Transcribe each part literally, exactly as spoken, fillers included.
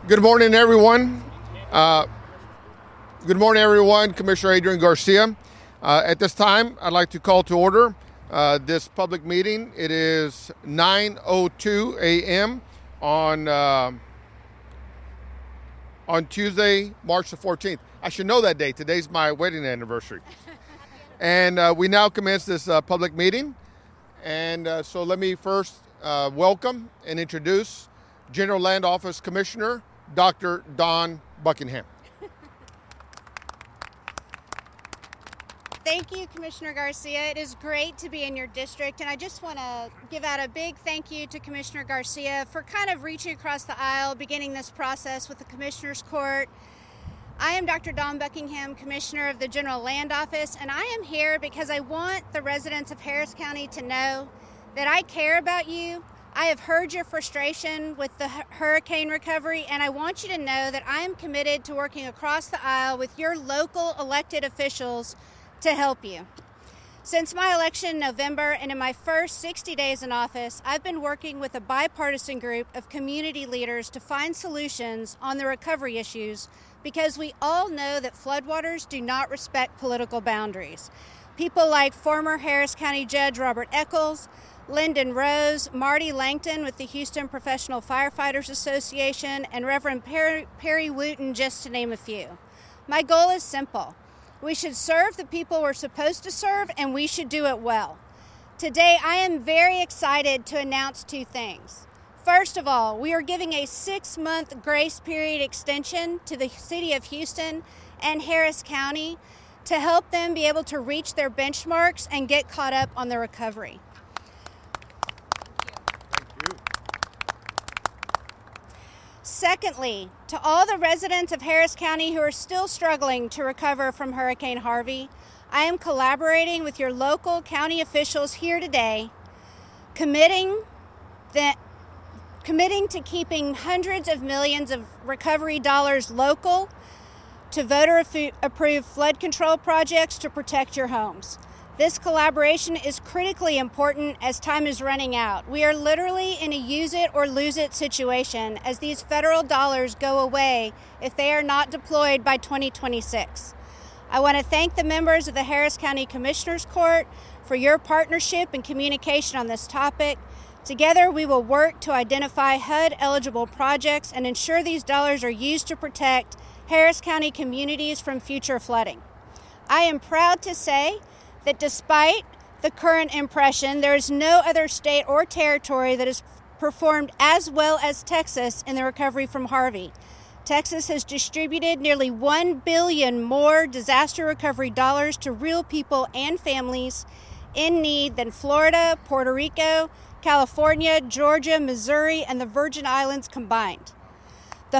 Good morning, everyone. Uh, good morning, everyone. Commissioner Adrian Garcia. Uh, at this time, I'd like to call to order uh, this public meeting. It is nine oh two a.m. on uh, on Tuesday, March the fourteenth. I should know that date. Today's my wedding anniversary. And uh, we now commence this uh, public meeting. And uh, so let me first uh, welcome and introduce General Land Office Commissioner Doctor Dawn Buckingham. Thank you, Commissioner Garcia. It is great to be in your district, and I just want to give out a big thank you to Commissioner Garcia for kind of reaching across the aisle, beginning this process with the Commissioner's Court. I am Doctor Dawn Buckingham, Commissioner of the General Land Office, and I am here because I want the residents of Harris County to know that I care about you. I have heard your frustration with the hurricane recovery, and I want you to know that I am committed to working across the aisle with your local elected officials to help you. Since my election in November and in my first sixty days in office, I've been working with a bipartisan group of community leaders to find solutions on the recovery issues because we all know that floodwaters do not respect political boundaries. People like former Harris County Judge Robert Echols, Lyndon Rose, Marty Langton with the Houston Professional Firefighters Association, and Reverend Perry, Perry Wooten, just to name a few. My goal is simple. We should serve the people we're supposed to serve, and we should do it well. Today, I am very excited to announce two things. First of all, we are giving a six-month grace period extension to the City of Houston and Harris County to help them be able to reach their benchmarks and get caught up on the recovery. Secondly, to all the residents of Harris County who are still struggling to recover from Hurricane Harvey, I am collaborating with your local county officials here today, committing, that, committing to keeping hundreds of millions of recovery dollars local to voter-approved flood control projects to protect your homes. This collaboration is critically important as time is running out. We are literally in a use it or lose it situation as these federal dollars go away if they are not deployed by twenty twenty-six. I want to thank the members of the Harris County Commissioner's Court for your partnership and communication on this topic. Together, we will work to identify H U D-eligible projects and ensure these dollars are used to protect Harris County communities from future flooding. I am proud to say that despite the current impression, there is no other state or territory that has performed as well as Texas in the recovery from Harvey. Texas has distributed nearly one billion dollars more disaster recovery dollars to real people and families in need than Florida, Puerto Rico, California, Georgia, Missouri, and the Virgin Islands combined. The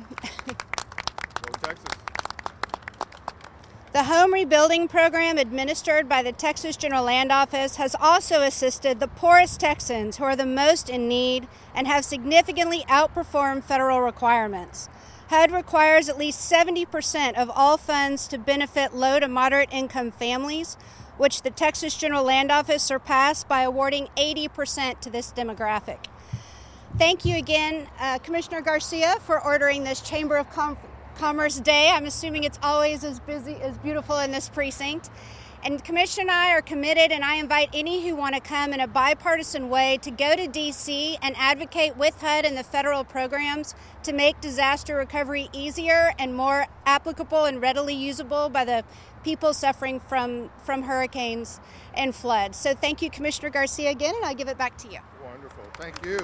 The home rebuilding program administered by the Texas General Land Office has also assisted the poorest Texans who are the most in need and have significantly outperformed federal requirements. H U D requires at least seventy percent of all funds to benefit low to moderate income families, which the Texas General Land Office surpassed by awarding eighty percent to this demographic. Thank you again, uh, Commissioner Garcia, for ordering this Chamber of Com- Commerce Day. I'm assuming it's always as busy, as beautiful in this precinct. And Commissioner and I are committed, and I invite any who want to come in a bipartisan way to go to D C and advocate with H U D and the federal programs to make disaster recovery easier and more applicable and readily usable by the people suffering from, from hurricanes and floods. So thank you, Commissioner Garcia, again, and I'll give it back to you. Wonderful. Thank you.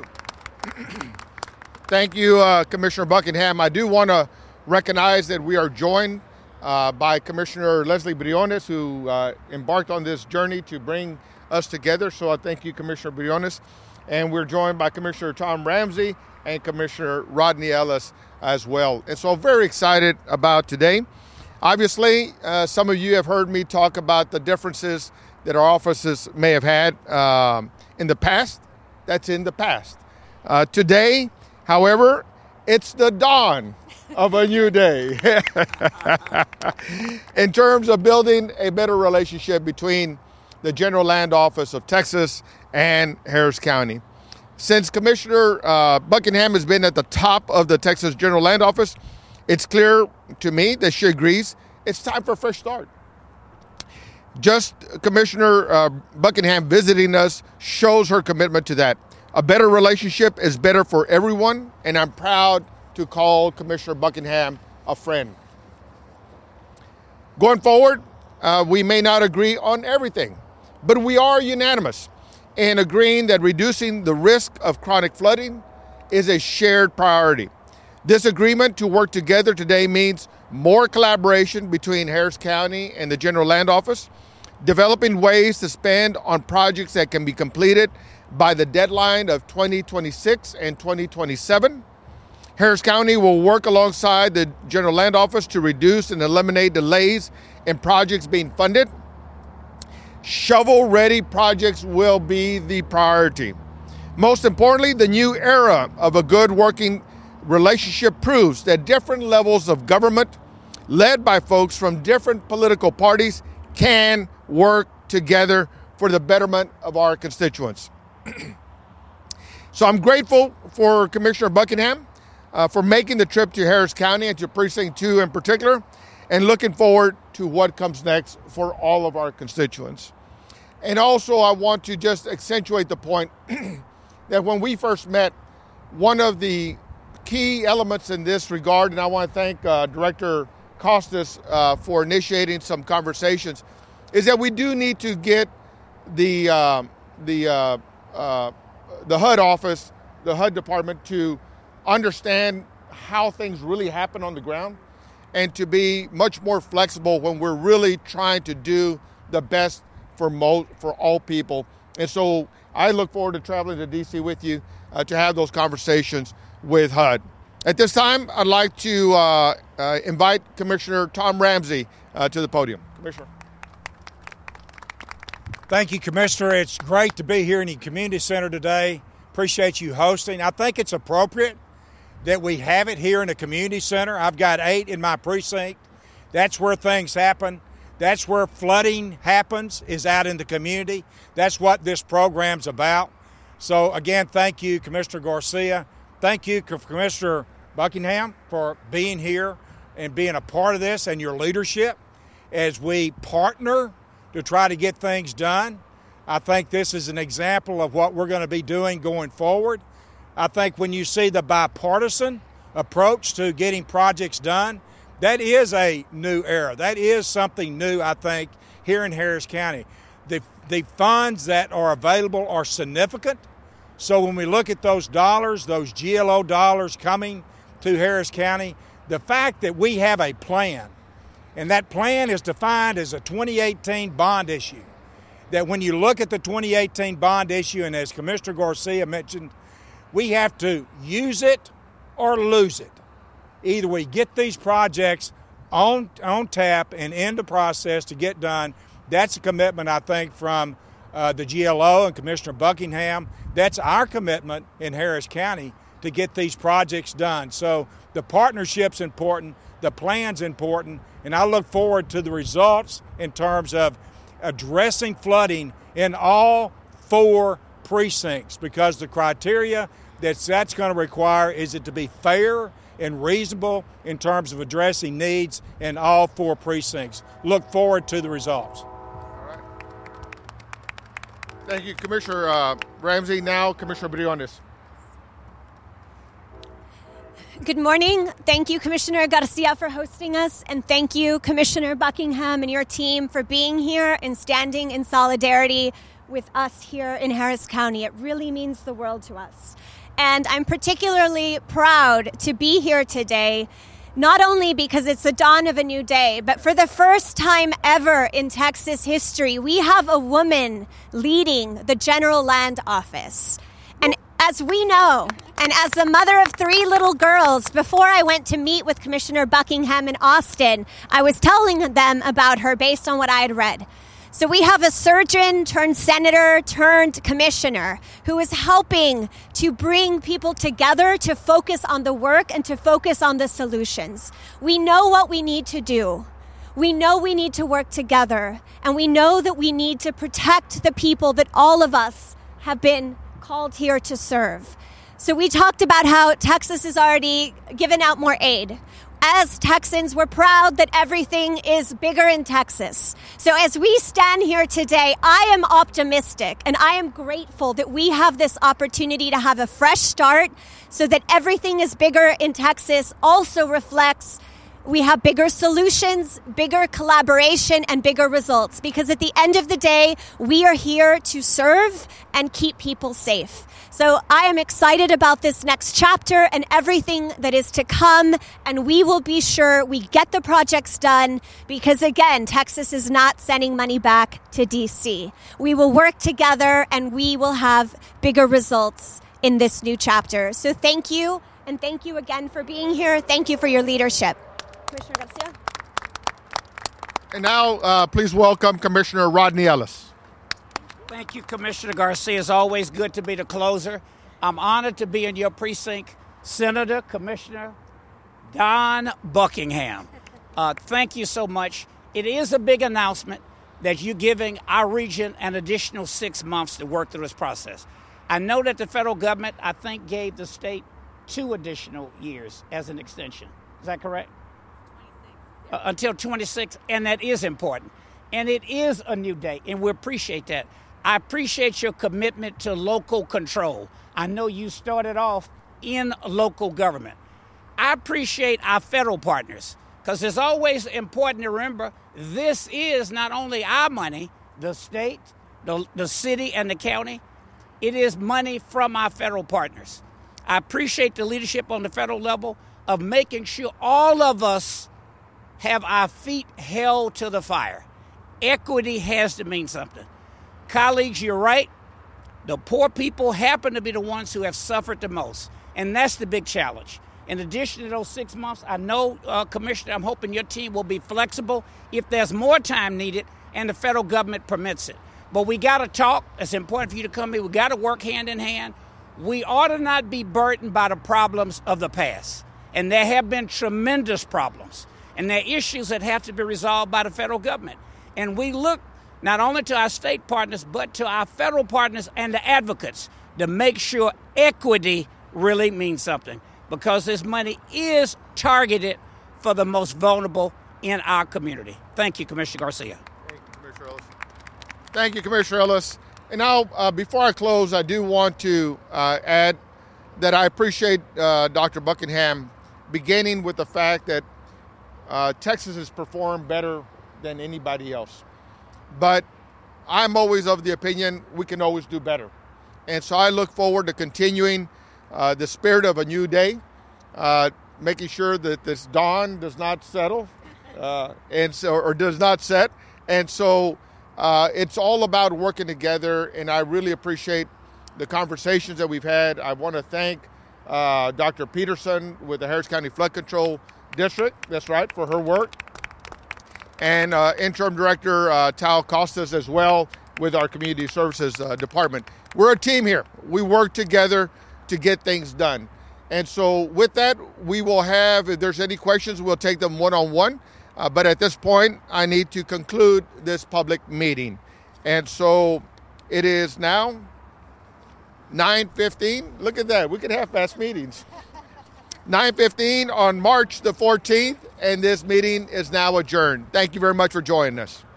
Thank you, uh, Commissioner Buckingham. I do want to recognize that we are joined uh, by Commissioner Leslie Briones, who uh, embarked on this journey to bring us together. So I thank you, Commissioner Briones. And we're joined by Commissioner Tom Ramsey and Commissioner Rodney Ellis as well. And so I'm very excited about today. Obviously, uh, some of you have heard me talk about the differences that our offices may have had um, in the past. That's in the past. Uh, today, however, it's the dawn of a new day in terms of building a better relationship between the General Land Office of Texas and Harris County. Since Commissioner uh, Buckingham has been at the top of the Texas General Land Office, it's clear to me that she agrees it's time for a fresh start. Just Commissioner uh, Buckingham visiting us shows her commitment to that. A better relationship is better for everyone, and I'm proud to call Commissioner Buckingham a friend. Going forward, uh, we may not agree on everything, but we are unanimous in agreeing that reducing the risk of chronic flooding is a shared priority. This agreement to work together today means more collaboration between Harris County and the General Land Office, developing ways to spend on projects that can be completed by the deadline of twenty twenty-six and twenty twenty-seven. Harris County will work alongside the General Land Office to reduce and eliminate delays in projects being funded. Shovel-ready projects will be the priority. Most importantly, the new era of a good working relationship proves that different levels of government, led by folks from different political parties, can work together for the betterment of our constituents. So I'm grateful for Commissioner Buckingham uh, for making the trip to Harris County and to Precinct two in particular, and looking forward to what comes next for all of our constituents. And also, I want to just accentuate the point that when we first met, one of the key elements in this regard, and I want to thank uh, Director Costas uh, for initiating some conversations, is that we do need to get the uh, the uh, uh, the H U D office, the H U D department, to understand how things really happen on the ground, and to be much more flexible when we're really trying to do the best for mo- for all people. And so I look forward to traveling to D C with you uh, to have those conversations with H U D. At this time, I'd like to uh, uh, invite Commissioner Tom Ramsey uh, to the podium. Commissioner. Thank you, Commissioner. It's great to be here in the community center today. Appreciate you hosting. I think it's appropriate that we have it here in the community center. I've got eight in my precinct. That's where things happen. That's where flooding happens, is out in the community. That's what this program's about. So again, thank you, Commissioner Garcia. Thank you, Commissioner Buckingham, for being here and being a part of this, and your leadership as we partner to try to get things done. I think this is an example of what we're going to be doing going forward. I think when you see the bipartisan approach to getting projects done, that is a new era. That is something new, I think, here in Harris County. The, the funds that are available are significant. So when we look at those dollars, those G L O dollars coming to Harris County, the fact that we have a plan, and that plan is defined as a twenty eighteen bond issue, that when you look at the twenty eighteen bond issue, and as Commissioner Garcia mentioned, we have to use it or lose it. Either we get these projects on, on tap and in the process to get done. That's a commitment, I think, from uh, the G L O and Commissioner Buckingham. That's our commitment in Harris County to get these projects done. So the partnership's important, the plan's important, and I look forward to the results in terms of addressing flooding in all four precincts, because the criteria that that's going to require is it to be fair and reasonable in terms of addressing needs in all four precincts. Look forward to the results. All right. Thank you, Commissioner uh, Ramsey. Now, Commissioner Briones. Good morning. Thank you, Commissioner Garcia, for hosting us, and thank you, Commissioner Buckingham and your team, for being here and standing in solidarity with us here in Harris County. It really means the world to us. And I'm particularly proud to be here today, not only because it's the dawn of a new day, but for the first time ever in Texas history, we have a woman leading the General Land Office. And as we know, and as the mother of three little girls, before I went to meet with Commissioner Buckingham in Austin, I was telling them about her based on what I had read. So we have a surgeon turned senator turned commissioner who is helping to bring people together to focus on the work and to focus on the solutions. We know what we need to do. We know we need to work together, and we know that we need to protect the people that all of us have been called here to serve. So we talked about how Texas has already given out more aid. As Texans, we're proud that everything is bigger in Texas. So as we stand here today, I am optimistic and I am grateful that we have this opportunity to have a fresh start so that everything is bigger in Texas also reflects we have bigger solutions, bigger collaboration, and bigger results. Because at the end of the day, we are here to serve and keep people safe. So I am excited about this next chapter and everything that is to come. And we will be sure we get the projects done because, again, Texas is not sending money back to D C. We will work together and we will have bigger results in this new chapter. So thank you. And thank you again for being here. Thank you for your leadership. Commissioner Garcia. And now, uh, please welcome Commissioner Rodney Ellis. Thank you, Commissioner Garcia. It's always good to be the closer. I'm honored to be in your precinct. Senator, Commissioner Don Buckingham. Uh, thank you so much. It is a big announcement that you're giving our region an additional six months to work through this process. I know that the federal government, I think, gave the state two additional years as an extension. Is that correct? Uh, until twenty-six, and that is important. And it is a new day, and we appreciate that. I appreciate your commitment to local control. I know you started off in local government. I appreciate our federal partners, because it's always important to remember this is not only our money, the state, the, the city, and the county. It is money from our federal partners. I appreciate the leadership on the federal level of making sure all of us have our feet held to the fire. Equity has to mean something. Colleagues, you're right. The poor people happen to be the ones who have suffered the most, and that's the big challenge. In addition to those six months, I know, uh, Commissioner, I'm hoping your team will be flexible if there's more time needed and the federal government permits it. But we got to talk. It's important for you to come here. We got to work hand in hand. We ought to not be burdened by the problems of the past, and there have been tremendous problems. And there are issues that have to be resolved by the federal government. And we look not only to our state partners, but to our federal partners and the advocates to make sure equity really means something, because this money is targeted for the most vulnerable in our community. Thank you, Commissioner Garcia. Thank you, Commissioner Ellis. Thank you, Commissioner Ellis. And now, uh, before I close, I do want to uh, add that I appreciate uh, Doctor Buckingham beginning with the fact that Uh, Texas has performed better than anybody else. But I'm always of the opinion we can always do better. And so I look forward to continuing uh, the spirit of a new day, uh, making sure that this dawn does not settle uh, and so, or does not set. And so uh, it's all about working together, and I really appreciate the conversations that we've had. I want to thank uh, Doctor Peterson with the Harris County Flood Control District, that's right, for her work. And uh, Interim Director uh, Tal Costas as well with our Community Services uh, Department. We're a team here. We work together to get things done. And so with that, we will have, if there's any questions, we'll take them one-on-one. Uh, but at this point, I need to conclude this public meeting. And so it is now nine fifteen. Look at that. We can have fast meetings. nine fifteen on March the fourteenth, and this meeting is now adjourned. Thank you very much for joining us.